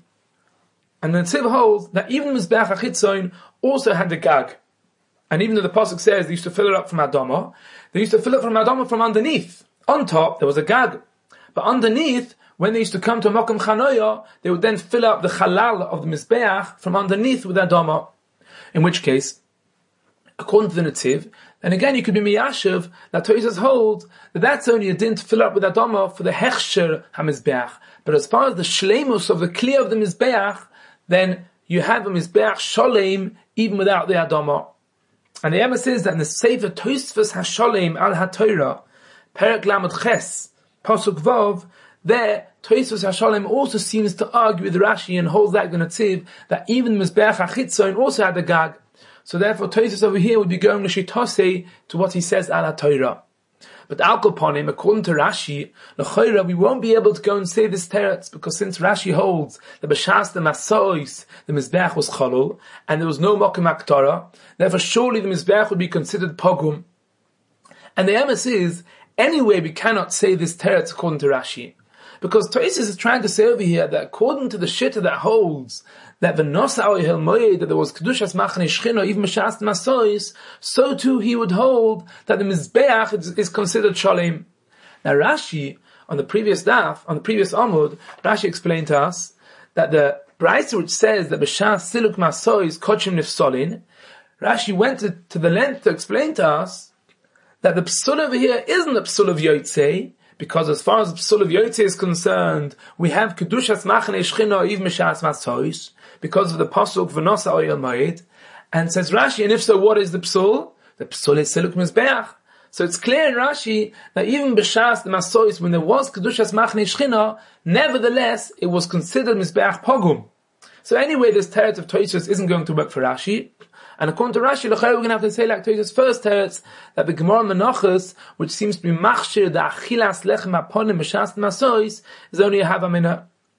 And the Netziv holds that even the Mizbeach HaChitzoin also had the gag. And even though the Pasuk says they used to fill it up from Adama, they used to fill it from Adama from underneath. On top, there was a gag. But underneath, when they used to come to Mokum Chanoya, they would then fill up the Chalal of the Mizbeach from underneath with Adama. In which case, according to the Netziv, then again you could be miyashiv that Tosfos holds that that's only a din to fill up with Adama for the hechsher hamizbeach. But as far as the shleimus of the clear of the mizbeach, then you have a mizbeach shalem even without the Adama. And the emes is that in the Sefer Tosfos HaShalem al HaTorah, Perek Lamed Ches, Pasuk Vav, there Tosfos HaShalem also seems to argue with Rashi and holds like the Netziv that even Mizbeach HaChitzoin also had the gag. So therefore, Tosfos over here would be going to Shitose to what he says al HaTorah. But Al Koponim, according to Rashi, l'choira, we won't be able to go and say this teretz, because since Rashi holds that b'shas the masois, the mizbeach was cholul, and there was no mokim aktorah, therefore surely the mizbeach would be considered pogum. And the emes is, anyway we cannot say this teretz according to Rashi. Because Tosfos is trying to say over here that according to the shitta that holds that v'nosa oihel moed, that there was kedushas machne shchina even b'shas masois, so too he would hold that the mizbeach is considered shalem. Now Rashi on the previous daf, on the previous amud, Rashi explained to us that the brayso which says that b'shas siluk masois kochim nifsolin, Rashi went to the length to explain to us that the psul over here isn't the psul of yotzei. Because as far as the Psul of Yotzei is concerned, we have Kedushas Machne Shchina Iv Mishas Masois, because of the Pasuk V'nosa Oyel Moed. And says Rashi, and if so, what is the Psul? The Psul is Siluk Mizbeach. So it's clear in Rashi that even B'shas the Masois, when there was Kedushas Machne Shchina, nevertheless, it was considered Mizbeach Pogum. So anyway, this teretz of Tosfos isn't going to work for Rashi. And according to Rashi, we're going to have to say like Tosfos' first teretz, that the Gemara Menachos, which seems to be machshir the achilas lechem aponim b'shas masois, is only a havamina.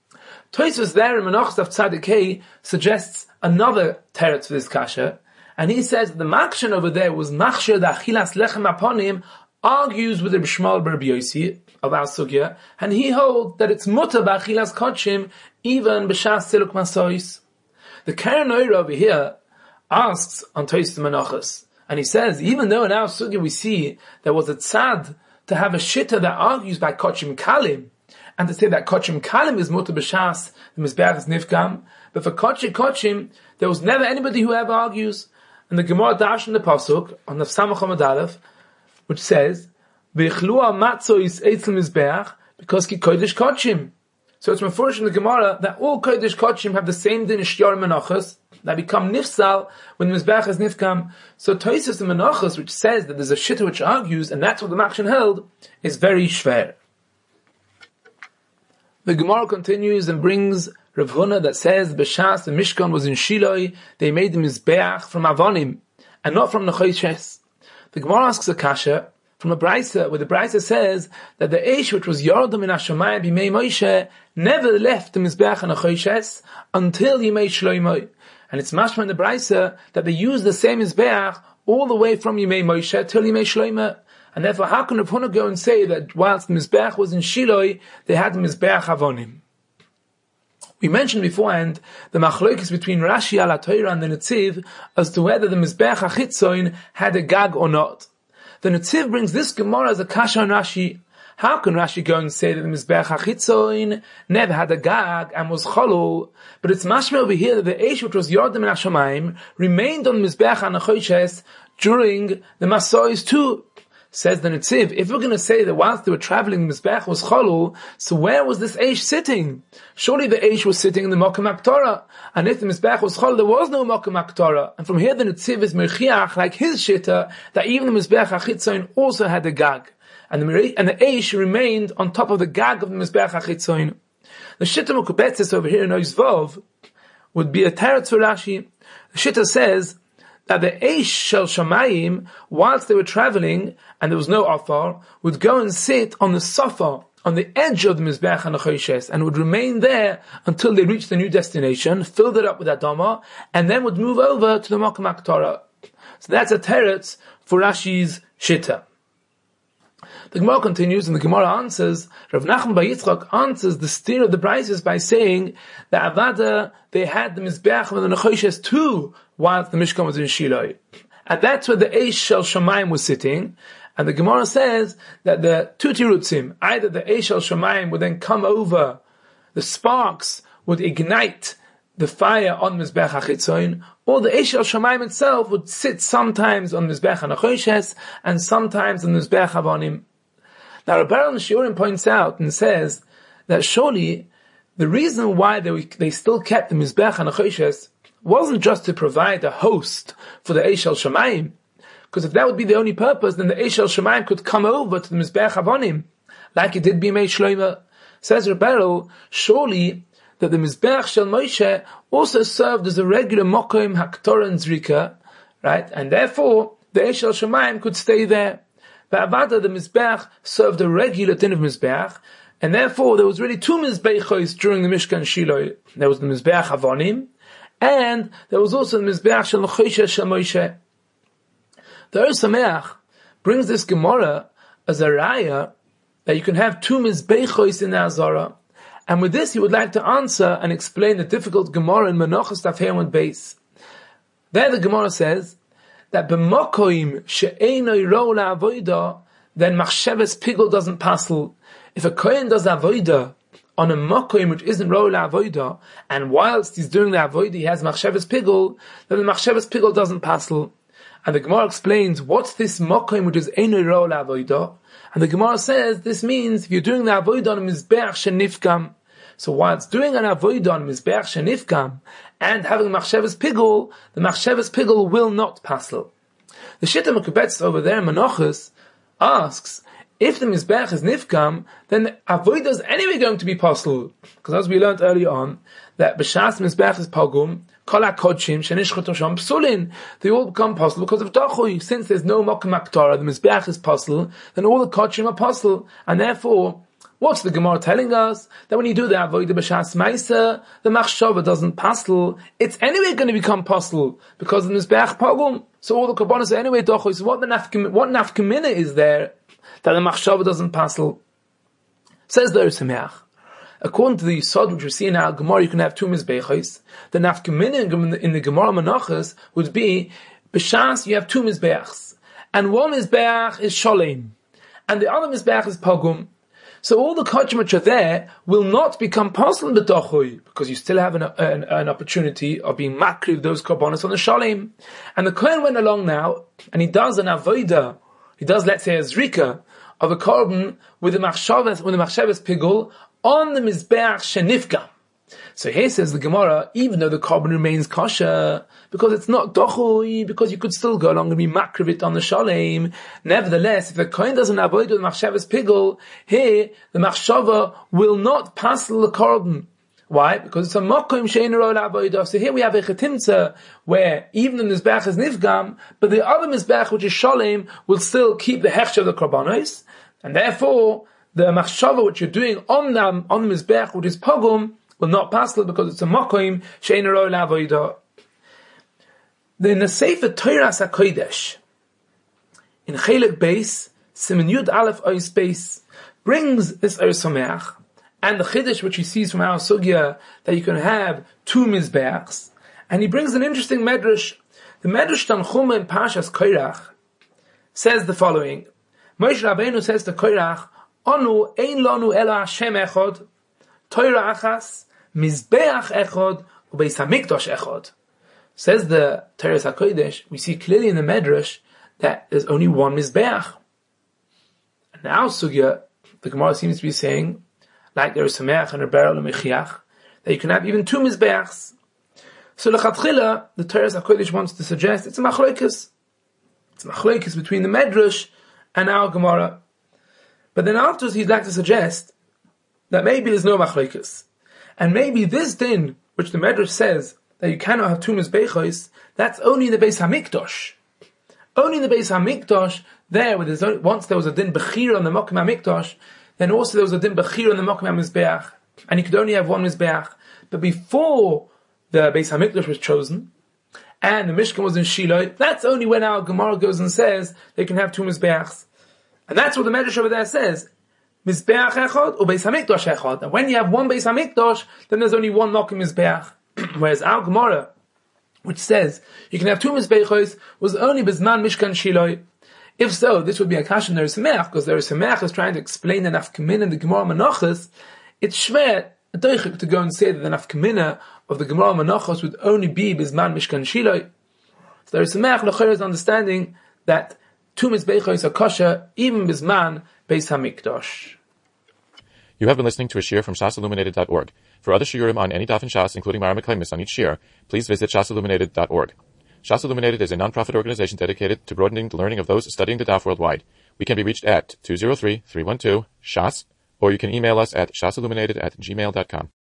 Tosfos there in Menachos Daf Tzadik Hey suggests another teretz for this kasha, and he says the makshan over there was machshir da achilas lechem aponim, argues with the Bishmal Bar Yossi of our sugya, and he holds that it's mutter b'achilas kodshim even b'shas siluk masois. The Karen Oira over here asks on Tosfos Menachos, and he says, even though in our sugya we see there was a tzad to have a shitta that argues by kodshim kalim, and to say that kodshim kalim is mutter b'shas, the mizbeach is nifkam, but for kodshim, there was never anybody who ever argues. And the Gemara dash in the pasuk on the Samach Amud Aleph, which says, "V'ichlua matzois eitzel mizbeach," because ki kodesh kodshim. So it's mefurish in the Gemara that all kodesh kodshim have the same din as shiyar menachos that become nifsal when the mizbeach is nifkam. So Tosfos in Menachos, which says that there's a shitta which argues, and that's what the Makshan held, is very shver. The Gemara continues and brings Rav Huna that says b'shas the Mishkan was in Shiloi, they made the mizbeach from avonim and not from nechoshes. The Gemara asks a kasha from a brisa where the brisa says that the eish which was yordam in Hashemayim b'mei Moshe never left the mizbeach and nechoshes until Yimei Shloimeh, and it's mashma in the brisa that they used the same mizbeach all the way from Yimei Moshe till Yimei Shloimeh. And therefore, how can Rav Huna go and say that whilst the mizbeach was in Shiloi, they had the mizbeach avonim? We mentioned beforehand the machlokes between Rashi al HaTorah and the Netziv as to whether the mizbeach hachitzoin had a gag or not. The Netziv brings this Gemara as a kasha on Rashi. How can Rashi go and say that the mizbeach hachitzoin never had a gag and was cholul? But it's mashma over here that the eish which was yordam in Hashemayim remained on mizbeach hanachoshes during the masois too. Says the Netziv, if we're going to say that whilst they were traveling, the mizbeach was cholul, so where was this eish sitting? Surely the eish was sitting in the Mokem HaKtorah, and if the mizbeach was chol, there was no Mokem HaKtorah. And from here the Netziv is merchiach, like his shitta, that even the mizbeach hachitzoin also had a gag, and the eish remained on top of the gag of the mizbeach hachitzoin. The shitta Mukubetzis over here in Oizvov would be a teretz for Rashi. The shitta says that the eish shel shamayim, whilst they were traveling and there was no afar, would go and sit on the sofa on the edge of the mizbeach hanachoshes and would remain there until they reached the new destination, filled it up with adama, and then would move over to the Mokem HaKtorah. So that's a teretz for Rashi's shitta. The Gemara continues, and the Gemara answers, Rav Nachman bar Yitzchak answers the steer of the brises by saying that Avada, they had the mizbeach and the nechoshes too, whilst the Mishkan was in Shiloi. And that's where the eish shel shamayim was sitting. And the Gemara says that the two tirutzim, either the eish shel shamayim would then come over, the sparks would ignite the fire on mizbeach hachitzoin, or the eish shel shamayim itself would sit sometimes on mizbeach hanachoshes and sometimes on mizbeach avonim. Now, Rabbi Baron Shiurim points out and says that surely the reason why they still kept the mizbeach hanachoshes wasn't just to provide a host for the eish shel shamayim, because if that would be the only purpose, then the eish shel shamayim could come over to the mizbeach avonim, like it did b'mei Shloimeh. Says Rabbi Baron, surely that the mizbeach shel Moshe also served as a regular mokom haktorah and zrika, right? And therefore the eish shel shamayim could stay there. But Avada, the mizbeach served a regular din of mizbeach, and therefore there was really two mizbeachos during the Mishkan Shiloi. There was the mizbeach avonim, and there was also the mizbeach shel nechoshes shel Moshe. The Or Sameach brings this Gemara as a raya that you can have two mizbeachos in the Azara, and with this he would like to answer and explain the difficult Gemara in Menachos Daf Hey Amud Beis. There the Gemara says that b'mokoim she'einoi ro la'avoida, then machsheves pigul doesn't passel. If a kohen does avoida on a mokoim which isn't ro la'avoida, and whilst he's doing the avoida he has machsheves pigul, then the machsheves pigul doesn't passel. And the Gemara explains, what's this mokoim which is einoi ro la'avoida? And the Gemara says, this means if you're doing the avoida on a mizbeach shenifkam, so while it's doing an avodah on mizbeach shenifkam and having machsheves pigul, the machsheves pigul will not passel. The Shitta Mekubetzes over there, Menachos, asks, if the mizbeach is nifkam, then the avodah is anyway going to be passel. Because as we learned earlier on, that b'shas mizbeach is pagum, kol hakodshim shenishchatu sham psulin, they all become passel because of dachui. Since there's no mokem haktorah, the mizbeach is passel, then all the kodshim are passel, and therefore What's the Gemara telling us? That when you do the avodah b'shas ma'isa, the machshava doesn't pastel. It's anyway going to become pastel because of the mizbeach pogum. So all the korbanos are anyway dochoy. So what nafkamina is there that the machshava doesn't pastel? Says the Semeach. According to the Yisod which we see now, Gemara, you can have two mizbeachos. The nafkamina in the Gemara Menachos would be b'shas you have two mizbeachs, and one mizbeach is sholem, and the other mizbeach is pogum. So all the kochim which are there will not become pastel b'tochui, because you still have an opportunity of being makriv those korbanos on the sholem. And the kohen went along now, and he does an avodah, he does, let's say, a zrika of a korban with the machshavas pigul on the mizbeach shenifka. So here says the Gemara, even though the korban remains kosher, because it's not dochui, because you could still go along and be makrivit on the shalem. Nevertheless, if the kohen doesn't avoid with machshavas pigul, here the machshava will not pass the korban. Why? Because it's a mokim she'enero la'avodah. So here we have a chetimtza where even the mizbeach is nifgam, but the other mizbeach, which is shalem, will still keep the hechsher of the korbanos, and therefore the machshava which you're doing on the mizbeach, which is pogum, will not pass it because it's a mokim she'enero la'avodah. In the Sefer Toras HaKodesh, in Chelek Beis, Siman Yud Aleph Ois Beis, brings this Or Sameach, and the Chiddush which he sees from our Sugya, that you can have two Mizbeachs, and he brings an interesting Medrash. The Medrash Tanchuma in Parshas Korach says the following. Moshe Rabbeinu says to Korach, Anu ein lanu ela Hashem echod, Torah achas, Mizbeach echod, ubeis hamikdash echod. Says the Toras HaKodesh, we see clearly in the Medrash that there's only one Mizbeach. And now Sugya, the Gemara seems to be saying, like there is Sameach and a Beryl and Mechiach, that you can have even two Mizbeachs. So L'chatchila, the Toras HaKodesh wants to suggest it's a machlokes. It's a machlokes between the Medrash and our Gemara. But then afterwards he'd like to suggest that maybe there's no machlokes. And maybe this din, which the Medrash says, that you cannot have two mizbechos, that's only in the Beis HaMikdash. Only in the Beis HaMikdash, there, where there's only, once there was a din bechir on the Mokim HaMikdash, then also there was a din bechir on the Mokim HaMizbeach, and you could only have one mizbeach. But before the Beis HaMikdash was chosen, and the Mishkan was in Shiloh, that's only when our Gemara goes and says they can have two mizbeachs. And that's what the Medrash over there says. Mizbeach echad or Beis HaMikdash echad. And when you have one Beis HaMikdash, then there's only one Mokim Mizbeach. Whereas our Gemara, which says you can have two mizbechos, was only bizman mishkan Shiloh. If so, this would be a kasha in the Semeach, because the Semeach is trying to explain the nafkamina in the Gemara Menachos. It's shver to go and say that the nafkamina of the Gemara Menachos would only be bizman mishkan Shiloh. So the Semeach l'chayr is understanding that two mizbechos are kasha even bizman Beis HaMikdash. You have been listening to a shiur from shasilluminated.org. For other shiurim on any daf in Shas, including Mara Meklemis on each shiur, please visit shasilluminated.org. Shas Illuminated is a non-profit organization dedicated to broadening the learning of those studying the daf worldwide. We can be reached at 203-312-SHAS, or you can email us at shasilluminated@gmail.com.